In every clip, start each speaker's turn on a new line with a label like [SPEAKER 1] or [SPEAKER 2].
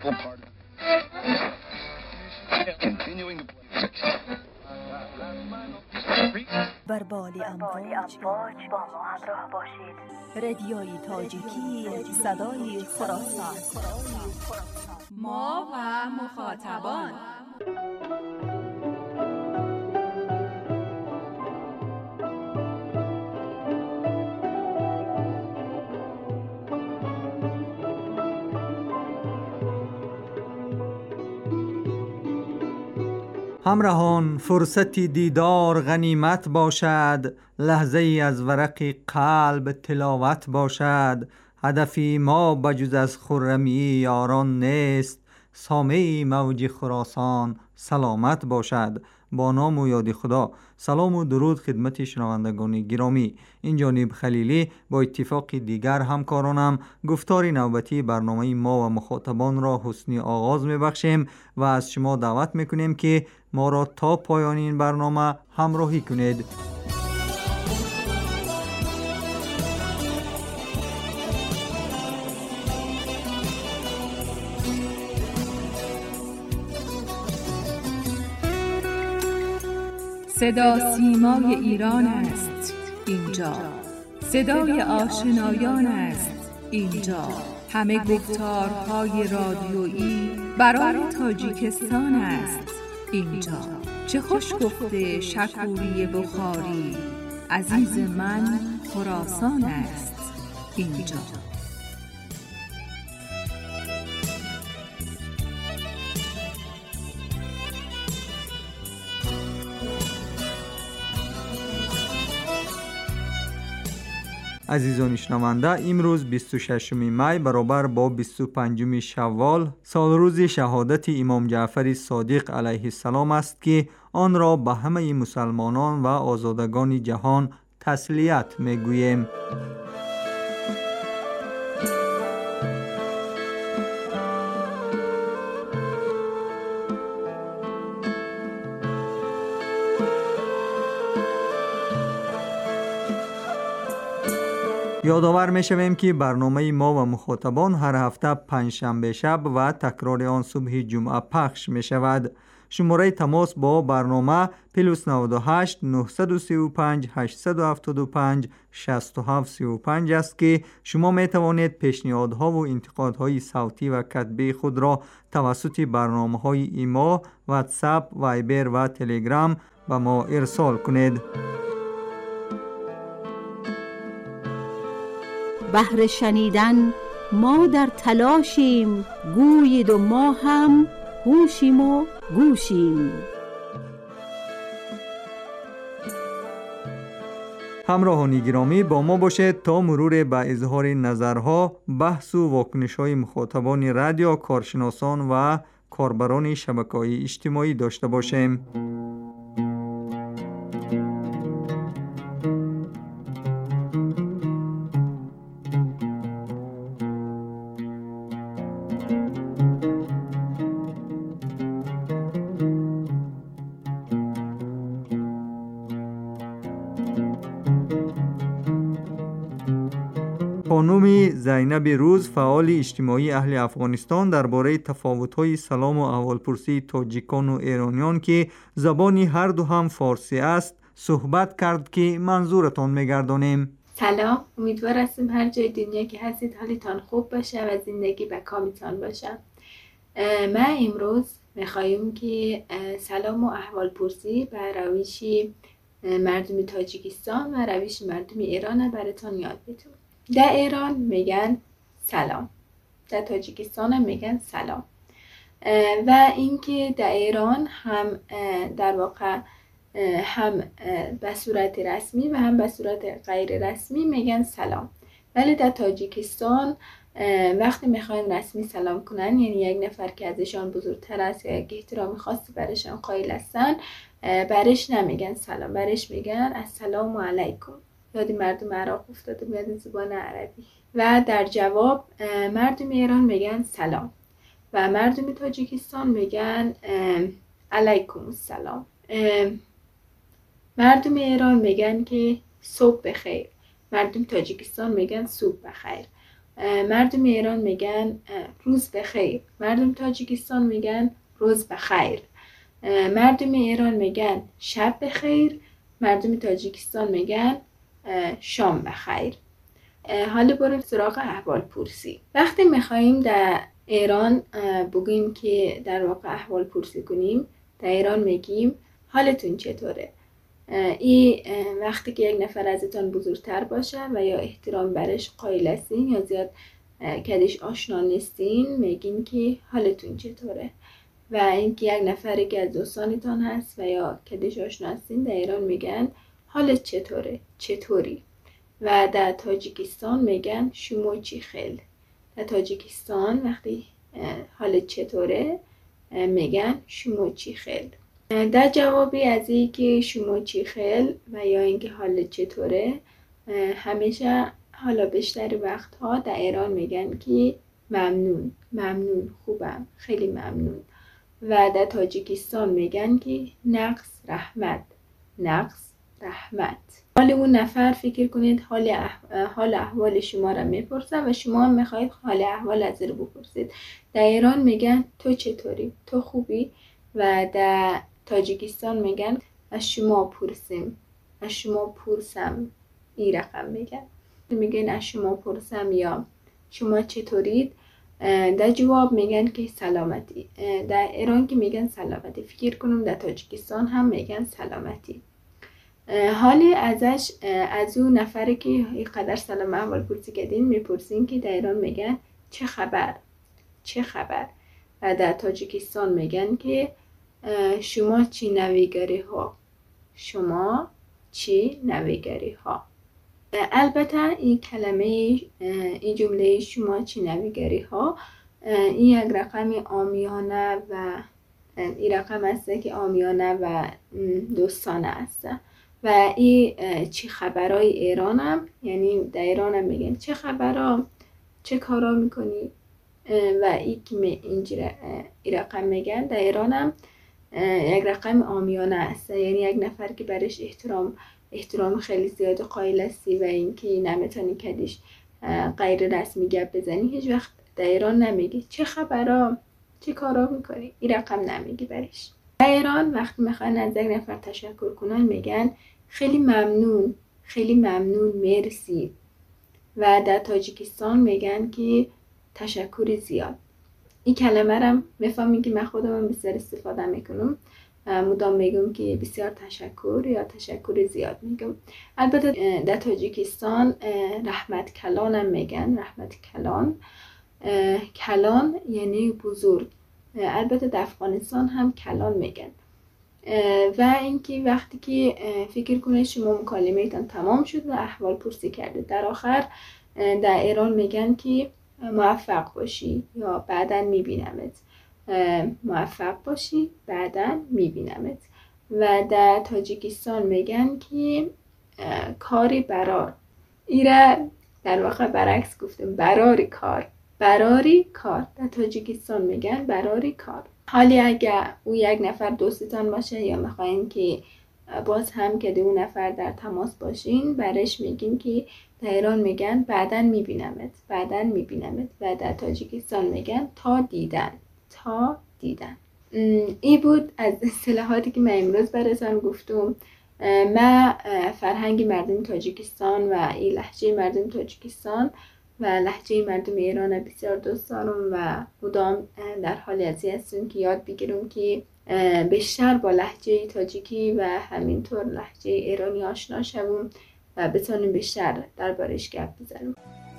[SPEAKER 1] equal part. Continuing to
[SPEAKER 2] بر بال امواج با ما همراه باشید. رادیوی تاجیکی، صدای خراسان.
[SPEAKER 3] ما و مخاطبان.
[SPEAKER 4] همراهان، فرصتی دیدار غنیمت باشد، لحظه ای از ورق قلب تلاوت باشد. هدفی ما بجز از خرمی یاران نیست، سامه موج خراسان سلامت باشد. با نام و یاد خدا. سلام و درود خدمت شنوندگان گرامی. این جانب خلیلی با اتفاق دیگر همکارانم گفتار نوبتی برنامه ما و مخاطبان را حسنی آغاز میبخشیم و از شما دعوت میکنیم که ما را تا پایان این برنامه همراهی کنید.
[SPEAKER 3] صدا سیمای ایران است اینجا، صدای آشنایان است اینجا، همه گفتارهای رادیویی برای تاجیکستان است اینجا. چه خوش گفته شکوری بخاری، عزیز من خراسان است اینجا.
[SPEAKER 4] عزیزان شنونده، امروز 26 می برابر با 25 شوال سال روز شهادت امام جعفر صادق علیه السلام است که آن را به همه مسلمانان و آزادگان جهان تسلیت میگوییم. یادآور می‌شویم که برنامه ما و مخاطبان هر هفته پنجشنبه شب و تکرار آن صبح جمعه پخش می‌شود. شماره تماس با برنامه +98 935 875 6735 است که شما می‌توانید پیشنهادها و انتقادهای صوتی و کتبی خود را توسط برنامه‌های ایما، واتساپ، وایبر و تلگرام به ما ارسال کنید.
[SPEAKER 5] بهر شنیدن ما در تلاشیم، گویید و ما هم هوشیم و گوشیم.
[SPEAKER 4] همراهان گرامی، با ما باشید تا مرور به اظهار نظرها، بحث و واکنش‌های مخاطبان رادیو، کارشناسان و کاربران شبکه‌های اجتماعی داشته باشیم. خانم زینب روز، فعال اجتماعی اهل افغانستان، درباره تفاوت‌های سلام و احوالپرسی تاجیکان و ایرانیان که زبان هر دو هم فارسی است صحبت کرد که منظورتان می‌گردانیم.
[SPEAKER 6] سلام، امیدوار هستم هر جای دنیا که هستید حالتان خوب باشه و زندگی به کامتان باشه. من امروز می‌خوایم که سلام و احوالپرسی به روش مردم تاجیکستان و روش مردم ایران براتون یاد بدم. در ایران میگن سلام، در تاجیکستان هم میگن سلام. و اینکه در ایران هم در واقع هم به صورت رسمی و هم به صورت غیر رسمی میگن سلام. ولی در تاجیکستان وقتی میخواین رسمی سلام کنن، یعنی یک نفر که ازشان بزرگتر است یا یک احترام خاصی برشان قائل هستن، برش نمیگن سلام، برش میگن السلام علیکم. یادی مردم عراق افتاده میاد زبان عربی. و در جواب مردم ایران میگن سلام و مردم تاجیکستان میگن علیکم السلام. مردم ایران میگن که صبح بخیر، مردم تاجیکستان میگن صبح بخیر. مردم ایران میگن روز بخیر، مردم تاجیکستان میگن روز بخیر، مردم ایران میگن شب بخیر، مردم تاجیکستان میگن شام بخیر. حالا بریم سراغ احوال پرسی. وقتی میخواییم در ایران بگیم که در واقع احوال پرسی کنیم، در ایران میگیم حالتون چطوره. این وقتی که یک نفر ازتان بزرگتر باشه و یا احترام برش قائل هستین یا زیاد کدش آشنا نیستین، میگین که حالتون چطوره. و اینکه یک نفری که از دوستانتان هست و یا کدش آشنا هستین، در ایران میگن حالت چطوره، چطوری. و در تاجیکستان میگن شما چی خیل. در تاجیکستان وقتی حالت چطوره میگن شما چی خیل. در جوابی از این که شما چی خیل و یا اینکه حالت چطوره، همیشه حالا بیشتر وقتها در ایران میگن که ممنون، ممنون، خوبم، خیلی ممنون. و در تاجیکستان میگن که نقص رحمت، نقص رحمت. حال اون نفر فکر کنید حال احوال شما را میپرسه و شما هم میخواید حال احوال از رو بپرسید. در ایران میگن تو چطوری، تو خوبی. و در تاجیکستان میگن از شما پرسیم، از شما پرسم. این رقم میگن از شما پرسم یا شما چطورید. در جواب میگن که سلامتی. در ایران که میگن سلامتی، فکر کنم در تاجیکستان هم میگن سلامتی. حالی ازش از اون نفری که اینقدر سلام احوال پرسی کردین میپرسین که در ایران میگن چه خبر، چه خبر. و در تاجیکستان میگن که شما چی نویگری ها، شما چی نویگری ها. البته این کلمه، این جمله شما چی نویگری ها، این یک رقم عامیانه و این رقم است که عامیانه و دوستانه است. و این چی خبرای ایران هم، یعنی در ایران هم میگن چه خبرها، چه کارا میکنی. و این که اینجوری این رقم میگن در ایران هم یک رقم عامیانه است، یعنی یک نفر که برش احترام خیلی زیاد قائل هستی و اینکه نمیتونی کدیش غیر رسمی گپ بزنی، هیچ وقت در ایران نمیگی چه خبرها، چه کارا میکنی. این رقم نمیگی برش. در ایران وقتی میخوان از یک نفر تشکر کنن میگن خیلی ممنون، خیلی ممنون، مرسی. و در تاجیکستان میگن که تشکر زیاد. این کلمه رو میفهمین که من خودم بسیار استفاده میکنم، مدام میگم که بسیار تشکر یا تشکر زیاد میگم. البته در تاجیکستان رحمت کلان هم میگن، رحمت کلان. کلان یعنی بزرگ. البته در افغانستان هم کلان میگن. و اینکه وقتی که فکر کنید شما مکالمه‌تان تمام شد و احوال پرسی کرده، در آخر در ایران میگن که موفق باشی یا بعداً میبینمت، موفق باشی بعداً میبینمت. و در تاجیکستان میگن که کاری برار. ایره در واقع برعکس گفتم، براری کار، براری کار. در تاجیکستان میگن براری کار. حالی اگر او یک نفر دوستتان باشه یا میخواین که باز هم که اون نفر در تماس باشین، برش میگین که در ایران میگن بعداً میبینمت، بعداً میبینمت. و در تاجیکستان میگن تا دیدن، تا دیدن. این بود از اصطلاحاتی که من امروز براتون گفتم. من فرهنگ مردم تاجیکستان و این لهجه مردم تاجیکستان و لهجه مردم ایران بسیار دوست دارم و مدام در حال ازی هستم که یاد بگیرم که بیشتر با لهجه تاجیکی و همینطور لهجه ایرانی آشنا شوم و بتونیم بیشتر دربارش گپ بزنم.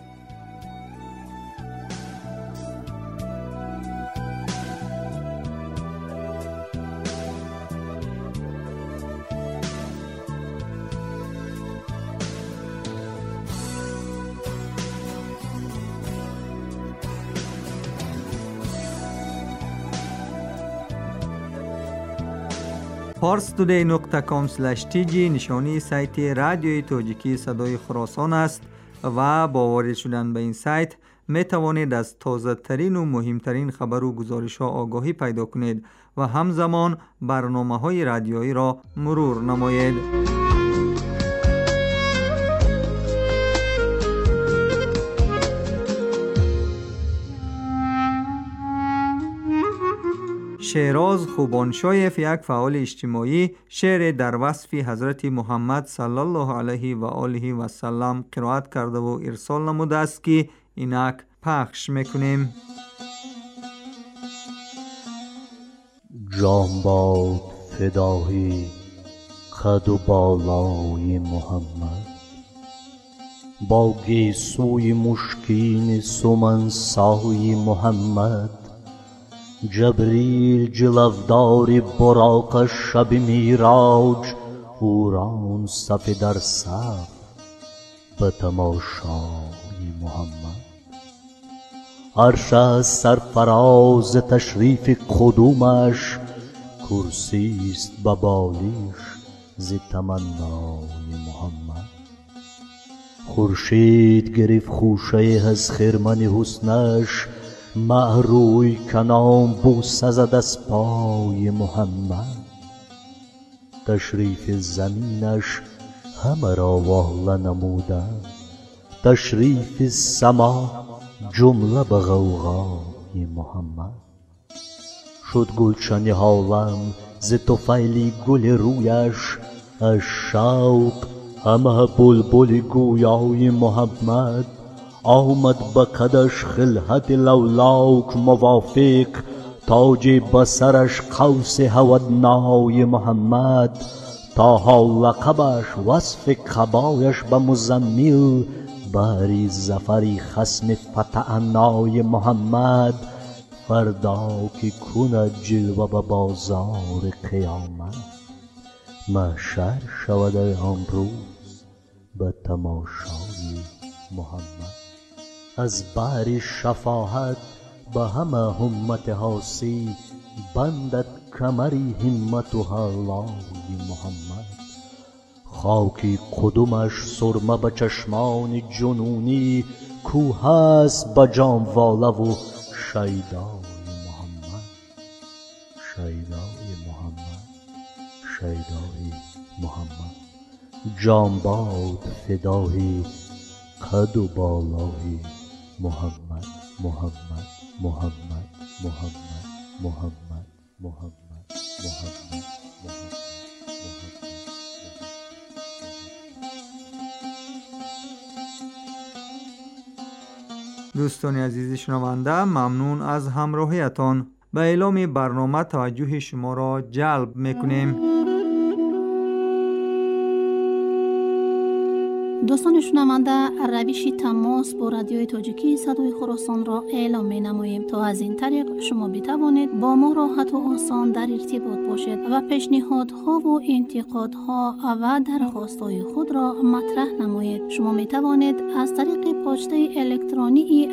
[SPEAKER 4] parstoday.com/tg نشانی سایت رادیوی تاجیکی صدای خراسان است و با وارد شدن به این سایت می توانید از تازه ترین و مهمترین خبر و گزارش ها آگاهی پیدا کنید و همزمان برنامه های رادیویی را مرور نمایید. شیراز خوبانشایف یک فعال اجتماعی شعر در وصف حضرت محمد صلی الله علیه و آله و سلم قرائت کرده و ارسال نموده است که اینک پخش میکنیم.
[SPEAKER 1] جان باد فدای قد و بالای محمد، با گیسوی مشکین سمنسای محمد. جبریل جلودار براق شب میراج، هوران صف در صف به تماشای محمد. عرش از سرفراز تشریف قدومش، کرسی است به بالیش ز تمنای محمد. خورشید گرفت خوشه از خرمن حسنش، مهروی کنام بوسه زد از پای محمد. تشریف زمینش همه را واله نموده، تشریف سما جمله به غوغای محمد. شد گلشن عالم ز طفیل گل رویش، از شوق همه بلبل گویای محمد. آمد به قدش خلعت لولاک موافق، تاج بسرش قوس هودنای محمد. تا لقبش وصف قبایش به مزمل، باری زفری خصم فتعنای محمد. فردا که کند جلوه به بازار قیامت، محشر شود امروز به تماشای محمد. از بحر شفاعت به همه همت حاسی، بندد کمری همت و حلای محمد. خاکی قدومش سرمه به چشمان جنونی، کو هست به جانواله و شیدای محمد. شیدای محمد، شیدای محمد. جانباد فدای قد و بالای محمد. محمد محمد محمد محمد محمد محمد.
[SPEAKER 4] دوستان عزیز شنونده، ممنون از همراهیتان. به اعلام برنامه توجه شما را جلب میکنیم.
[SPEAKER 7] دوستان شنونده، روش تماس با رادیوی تاجیکی صدای خراسان را اعلام می نماییم تا از این طریق شما بتوانید با ما راحت و آسان در ارتباط باشید و پیشنهادها و انتقادها و درخواستهای خود را مطرح نمایید. شما می توانید از طریق پاچته الکترونیکی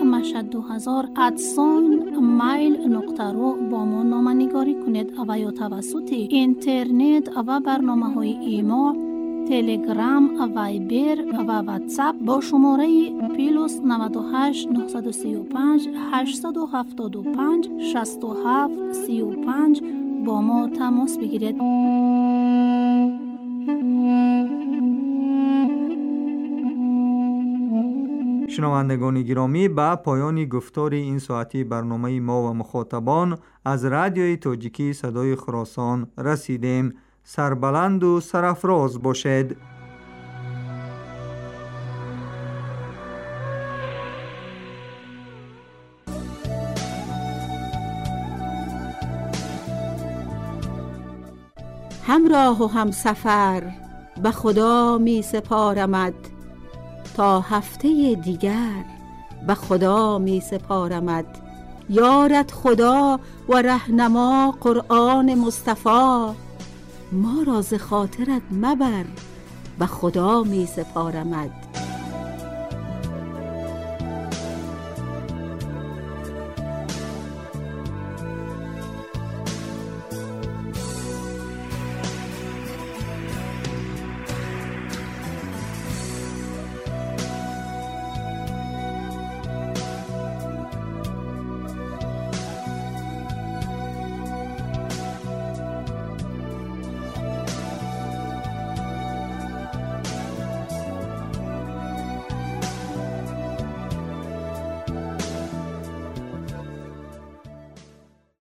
[SPEAKER 7] mashhad2000@mail.ru با ما نامه‌نگاری کنید و یا توسط اینترنت و برنامه‌های ایما، تلگرام، وایبر و واتساپ با شماره +98 935 875 67 35 با ما تماس بگیرید.
[SPEAKER 4] شنوندگان گرامی، به پایان گفتار این ساعتی برنامه ما و مخاطبان از رادیوی تاجیکی صدای خراسان رسیدیم. سربلند و سرافراز باشد.
[SPEAKER 5] همراه و همسفر به خدا می سپارمت، تا هفته دیگر به خدا می سپارمت. یارت خدا و رهنما قرآن مصطفی، ما را ز خاطرت مبر به خدا می سپارمت.